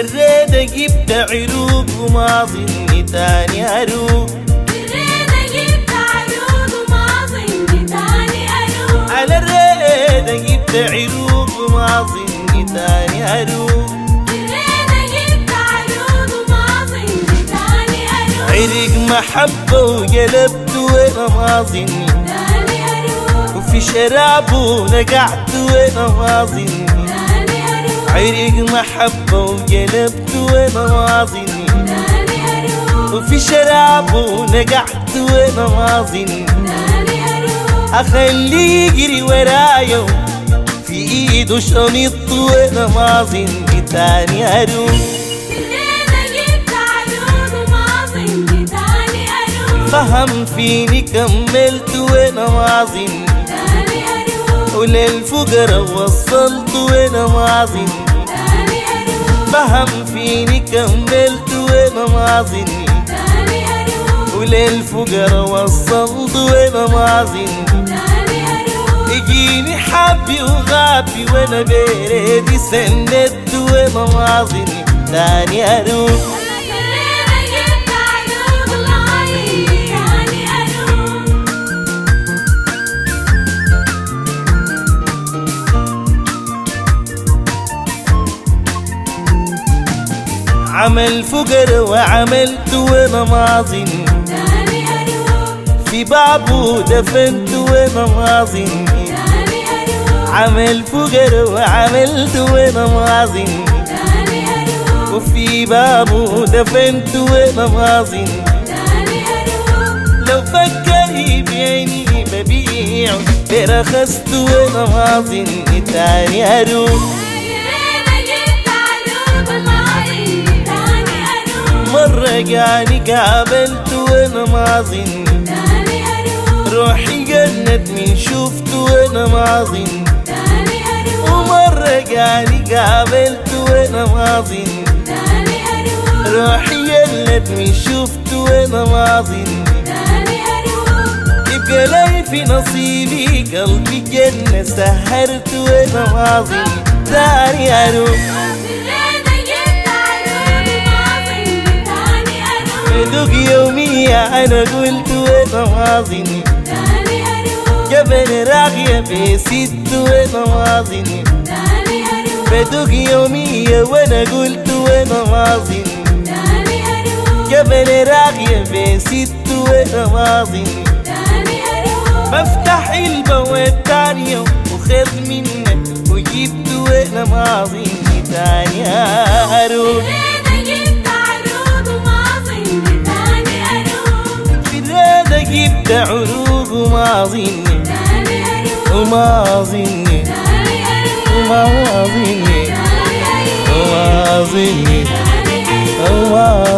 الريدة جبت عروق وما ظني تاني أروق. على الريدة جبت عروق وما ظني تاني أروق. عرق محبة وقلبت وانا ما ظني، وفي شراب ونقعت وانا ما ظني. عرق محبة وقلبت وانا ما ظني، وفي شراب ونقعت وانا ما ظني. اخليه يجري ورايا في ايده شنط وانا ما ظني تاني اروح. فهم فيني كملت وانا ما ظني، وللفقراء وصلت وانا ما ظني. فهم فيني كملت وانا ما ظني، وللفقراء وصلت وانا ما ظني. يجيني حبي وغابي وانا بيريدي سندت وانا ما ظني تاني اروح. عمل فقر وعملت وانا ما ظني، في بابه دفنت وانا ما ظني. عمل فقر وعملت وانا ما ظني، وفي بابه دفنت وانا ما ظني. لو فكر يبيعني ببيعه برخصت وانا ما ظني تاني اروح. مرة جاني قابلت وانا ما ظني، روحي جنت من شفت وانا ما ظني. ومرة جاني قابلت وانا ما ظني، روحي جنت من شفت وانا ما ظني. يبقى لي في نصيبي قلبي جنة سهرت وانا ما ظني تاني اروح. بدوق يومية أنا قلت وانا ما ظني، جبل راغية بست وانا ما ظني. بدوق يومية وانا قلت وانا ما ظني، جبل راغية بست وانا ما ظني. بفتح البواب تاني وخذ منك وجبت وانا ما ظني تاني اروح. جبت عروق وما ظني، وما ظني، وما ظني، وما ظني، وما